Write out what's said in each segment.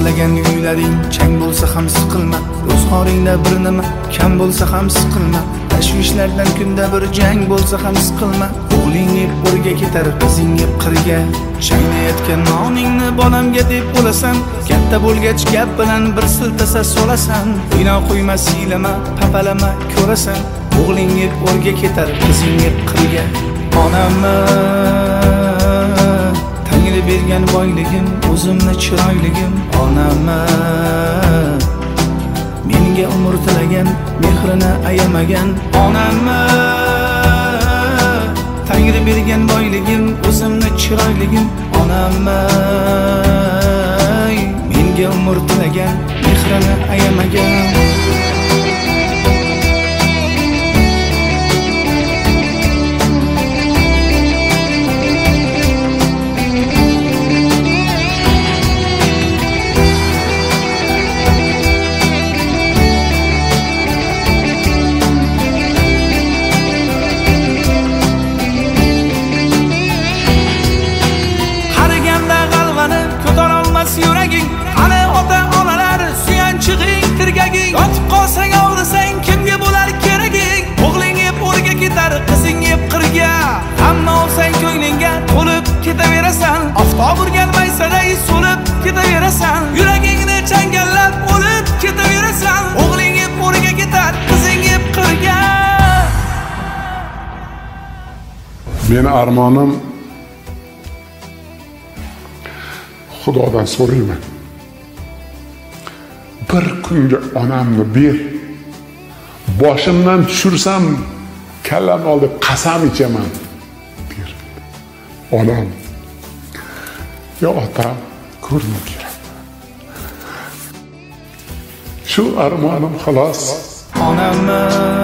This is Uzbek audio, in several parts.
xohlagan uylaring chang bo'lsa ham siqilma, ro'zg'oringda bir nima kam bo'lsa ham siqilma, tashvishlardan kunda bir jang bo'lsa ham siqilma. O'g'ling yeb o'rga ketar, qizing yeb qirga. Chaynayotgan noningni bolamga deb bo'lasan, katta bo'lgach gap bilan bir siltasa so'lasan. Bino qo'yma, siylama, papalama, ko'rasan. O'g'ling yeb o'rga ketar, qizing yeb qirga. Onamni Tangri bergan boyligim, o'zimni chiroyligim. Onamni menga umr tilagan, mehrini ayamagan. Onamni Tangri bergan boyligim, o'zimni chiroyligim. Onamni menga umr tilagan, mehrini ayamagan. Yuraging, ana ota-onalar suyanchig'ing, tirgaging. Yotib qolsang, og'risang, kimga bo'lar keraging? O'g'ling yeb o'rga ketar, qizing yeb qirga. Hamma olsang ko'nglingga to'lib ketaverasan. Oftob urgan maysaday so'lib ketaverasan. Yuragingni changallab o'lib ketaverasan. O'g'ling yeb o'rga ketar, qizing yeb qirga. Meni armonim Xudodan so'rayman. Bir kunga onamni ber. Boshimdan tushirsam, kallamni ol deb qasam ichaman. Ber. Onam. Yo otam, ko'rgim kerak. Shu armonim xolos. Onamni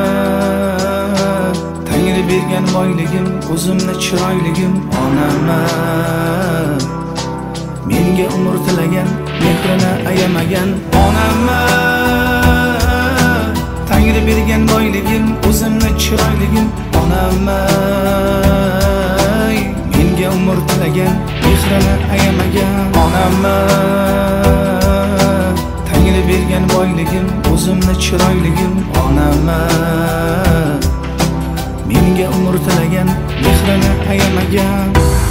Tangri bergan boyligim, o'zimni chiroyligim. Onamni menga umr tilagan, mehrini ayamagan. Onamni Tangri bergan boyligim, o'zimni chiroyligim. Onamni menga umr tilagan, mehrini ayamagan. Onamni Tangri bergan boyligim, o'zimni chiroyligim. Onamni menga umr tilagan, mehrini ayamagan.